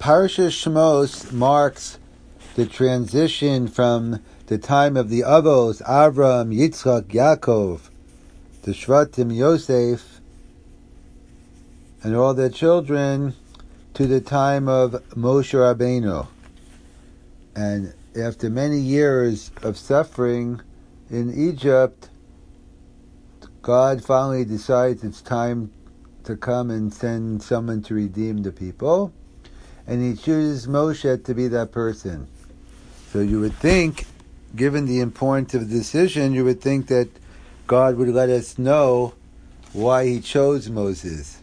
Parashat Shmos marks the transition from the time of the Avos, Avram, Yitzchak, Yaakov, the Shvatim, Yosef, and all their children, to the time of Moshe Rabbeinu. And after many years of suffering in Egypt, God finally decides it's time to come and send someone to redeem the people. And he chooses Moshe to be that person. So you would think, given the importance of the decision, you would think that God would let us know why he chose Moses.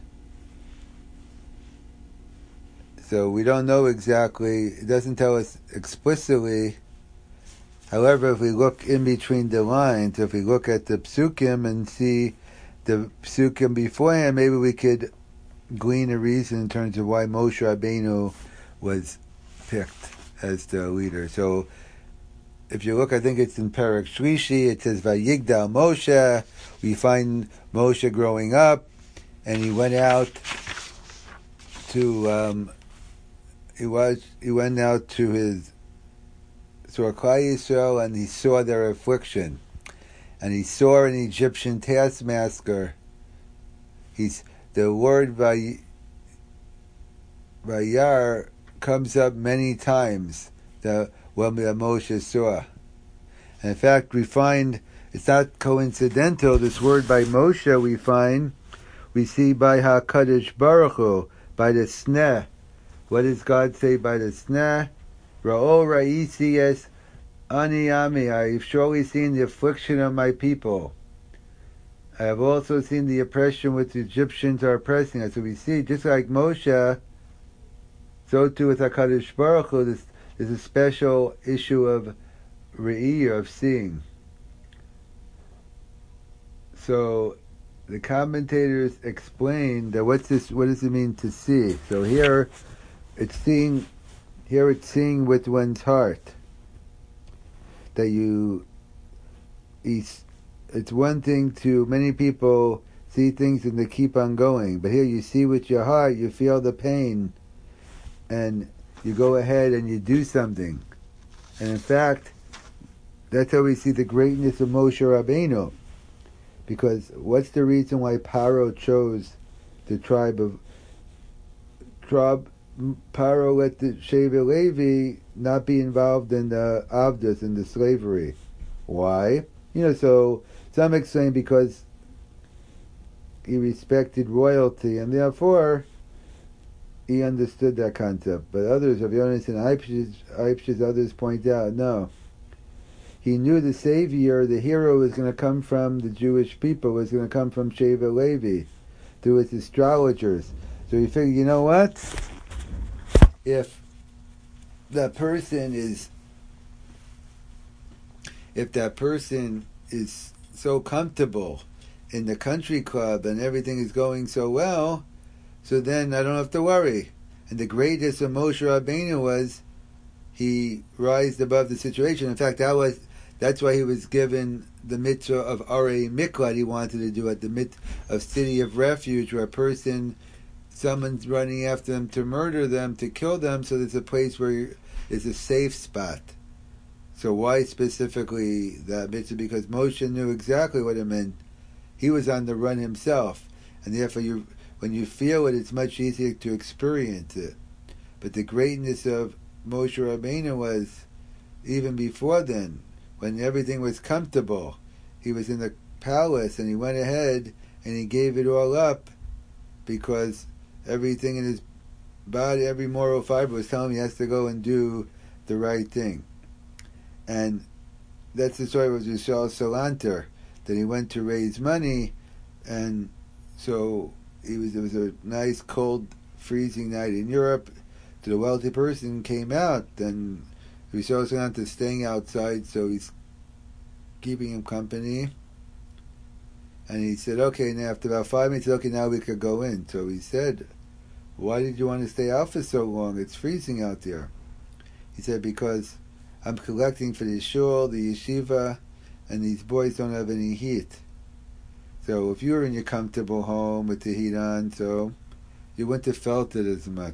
So we don't know exactly, it doesn't tell us explicitly. However, if we look in between the lines, if we look at the psukim and see the psukim beforehand, maybe we could glean a reason in terms of why Moshe Rabbeinu was picked as the leader. So if you look, I think it's in Perek Shlishi, it says Vayigdal Moshe. We find Moshe growing up, and he went out to he went out to his Klal Yisrael, and he saw their affliction, and he saw an Egyptian taskmaster. The word Vayar comes up many times when Moshe saw. And in fact, we find it's not coincidental. This word by Moshe we see by HaKadosh Baruch Hu, by the Sneh. What does God say by the Sneh? Ra'o ra'isi es ani ami. I've surely seen the affliction of my people. I have also seen the oppression which the Egyptians are oppressing us. So we see, just like Moshe, so too with HaKadosh Baruch Hu, there's a special issue of re'iyah, of seeing. So the commentators explain that what does it mean to see? So here it's seeing with one's heart. That it's one thing to, many people see things and they keep on going, but here you see with your heart, you feel the pain, and you go ahead and you do something. And in fact, that's how we see the greatness of Moshe Rabbeinu. Because what's the reason why Paro chose the Paro let the Shevet Levi not be involved in the Avdus, in the slavery? Why? So some explain because he respected royalty, and therefore he understood that concept. But others, Rav Yonasan Eipshitz, others point out, no. He knew the savior, the hero, was going to come from the Jewish people, was going to come from Shevet Levi, through his astrologers. So he figured, you know what? If that person is so comfortable in the country club and everything is going so well, so then I don't have to worry. And the greatest of Moshe Rabbeinu was he rised above the situation. In fact, that's why he was given the mitzvah of Arei Miklat. He wanted to do at the mitzvah of city of refuge, where someone's running after them to murder them, to kill them, so there's a place where it's a safe spot. So why specifically that mitzvah? Because Moshe knew exactly what it meant. He was on the run himself, and therefore when you feel it, it's much easier to experience it. But the greatness of Moshe Rabbeinu was, even before then, when everything was comfortable, he was in the palace, and he went ahead and he gave it all up, because everything in his body, every moral fiber was telling him he has to go and do the right thing. And that's the story with Yishal Salanter, that he went to raise money, and so it was a nice, cold, freezing night in Europe. The wealthy person came out, and Yishal Salanter is staying outside, so he's keeping him company. And he said, okay, now after about 5 minutes, okay, now we could go in. So he said, why did you want to stay out for so long? It's freezing out there. He said, because I'm collecting for the shul, the yeshiva, and these boys don't have any heat. So if you were in your comfortable home with the heat on, so you wouldn't have felt it as much.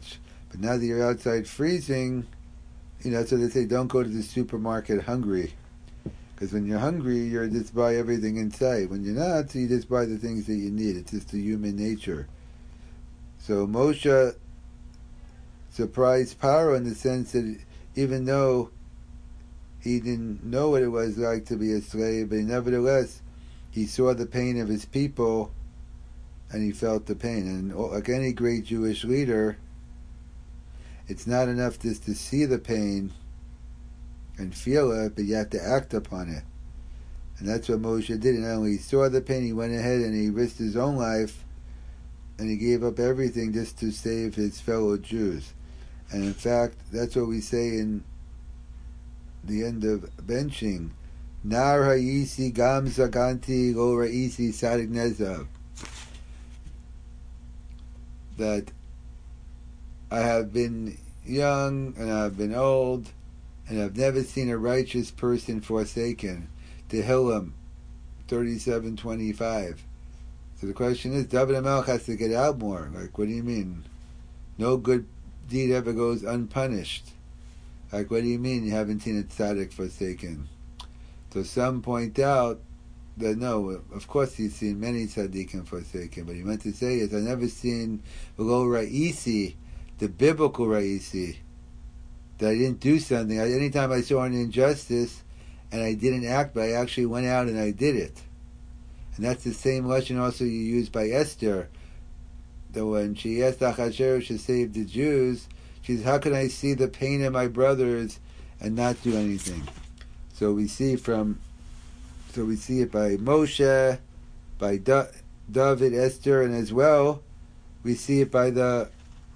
But now that you're outside freezing, that's what they say, don't go to the supermarket hungry. Because when you're hungry, you just buy everything in sight. When you're not, you just buy the things that you need. It's just the human nature. So Moshe surprised Paro in the sense that even though he didn't know what it was like to be a slave, but nevertheless, he saw the pain of his people, and he felt the pain. And like any great Jewish leader, it's not enough just to see the pain and feel it, but you have to act upon it. And that's what Moshe did. He not only saw the pain, he went ahead and he risked his own life, and he gave up everything just to save his fellow Jews. And in fact, that's what we say in the end of benching. Nar ha'isi gam zaganti lo ra'isi sadik nezav. That I have been young and I have been old, and I've never seen a righteous person forsaken. Tehillim 37:25. So the question is, David HaMelech has to get out more. Like, what do you mean? No good deed ever goes unpunished. Like, what do you mean you haven't seen a tzaddik forsaken? So some point out that no, of course he's seen many tzaddikim forsaken, but he meant to say is, I've never seen below Ra'isi, the biblical Ra'isi, that I didn't do something. Anytime I saw an injustice and I didn't act, but I actually went out and I did it. And that's the same lesson also you use by Esther, that when she asked Achashverosh to save the Jews, she says, how can I see the pain of my brothers and not do anything? So we see it by Moshe, by David, Esther, and as well we see it by the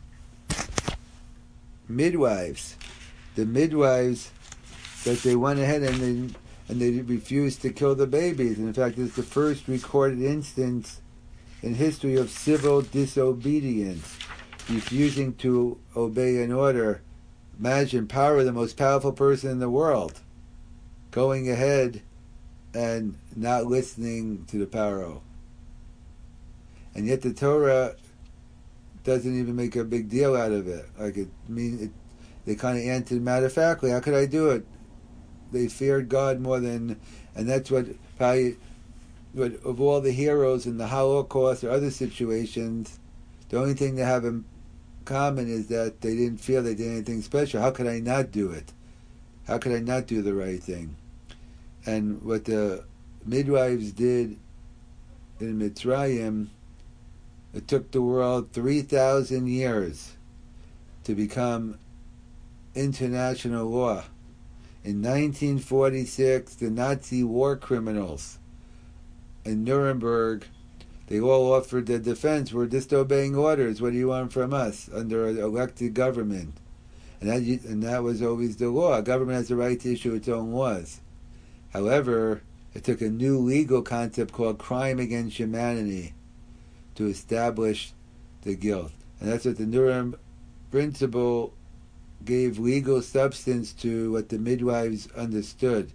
midwives. The midwives, that they went ahead and they refused to kill the babies. And in fact, it's the first recorded instance in history of civil disobedience, refusing to obey an order. Imagine Paro, the most powerful person in the world, going ahead and not listening to the Paro. And yet the Torah doesn't even make a big deal out of it. They kind of answered matter-of-factly, how could I do it? They feared God more than, and that's what probably, of all the heroes in the Holocaust or other situations, the only thing they have in common is that they didn't feel they did anything special. How could I not do it? How could I not do the right thing? And what the midwives did in Mitzrayim, it took the world 3,000 years to become international law. In 1946, the Nazi war criminals in Nuremberg, they all offered their defense. We're disobeying orders. What do you want from us under an elected government? And that was always the law. A government has the right to issue its own laws. However, it took a new legal concept called crime against humanity to establish the guilt. And that's what the Nuremberg principle gave legal substance to what the midwives understood.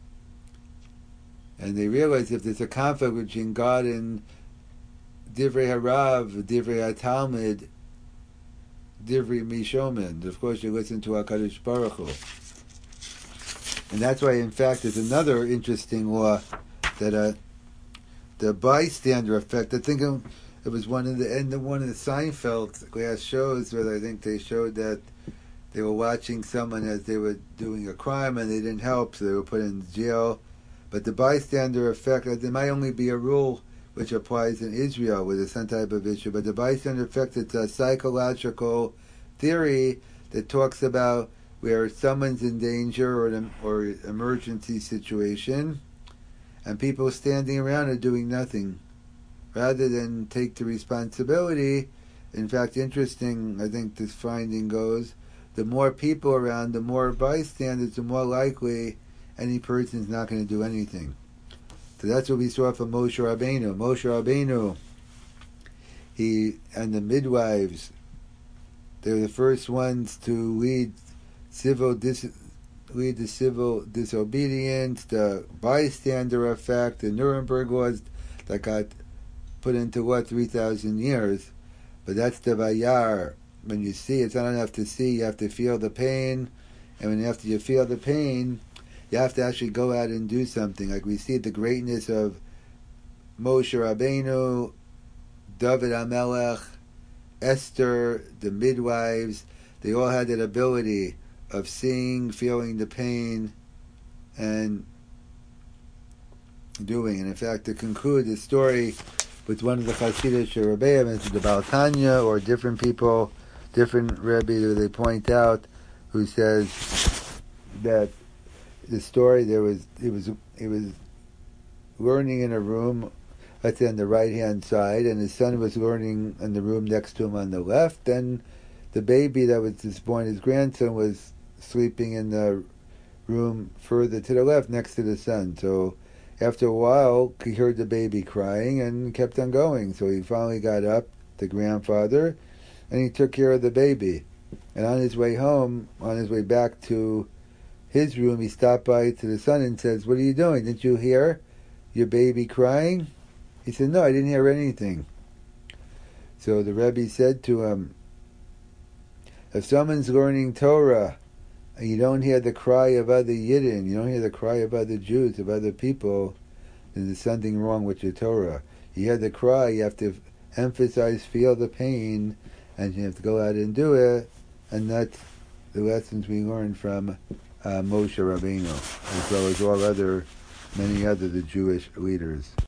And they realized if there's a conflict between God and Divrei Harav, Divrei HaTalmud, Divrei Mishomen, of course you listen to HaKadosh Baruch Hu. And that's why, in fact, there's another interesting law that the bystander effect. I think it was one of the Seinfeld last shows where I think they showed that they were watching someone as they were doing a crime and they didn't help, so they were put in jail. But the bystander effect, there might only be a rule which applies in Israel with some type of issue, but the bystander effect, it's a psychological theory that talks about where someone's in danger or emergency situation and people standing around are doing nothing rather than take the responsibility. In fact, interesting, I think this finding goes, the more people around, the more bystanders, the more likely any person's not going to do anything. So that's what we saw from Moshe Rabbeinu. Moshe Rabbeinu, he and the midwives, they were the first ones to lead the civil disobedience, the bystander effect, the Nuremberg laws that got put into 3,000 years. But that's the Vayar when you see, it's not enough to see. You have to feel the pain, and when after you feel the pain, you have to actually go out and do something. Like we see the greatness of Moshe Rabbeinu, David HaMelech, Esther, the midwives. They all had that ability of seeing, feeling the pain, and doing. And in fact, to conclude the story with one of the Hasidic Rebbeim, it's the Baal Tanya, or different people, different Rebbe that they point out, who says that the story it was learning in a room, let's say on the right hand side, and his son was learning in the room next to him on the left, and the baby that was just born, his grandson, was sleeping in the room further to the left next to the son. So after a while, he heard the baby crying and kept on going. So he finally got up, the grandfather, and he took care of the baby. And on his way home, on his way back to his room, he stopped by to the son and says, "What are you doing? Didn't you hear your baby crying?" He said, "No, I didn't hear anything." So the Rebbe said to him, if someone's learning Torah and you don't hear the cry of other Yidden, you don't hear the cry of other Jews, of other people, then there's something wrong with your Torah. You hear the cry, you have to emphasize, feel the pain, and you have to go out and do it. And that's the lessons we learn from Moshe Rabbeinu, as well as many other the Jewish leaders.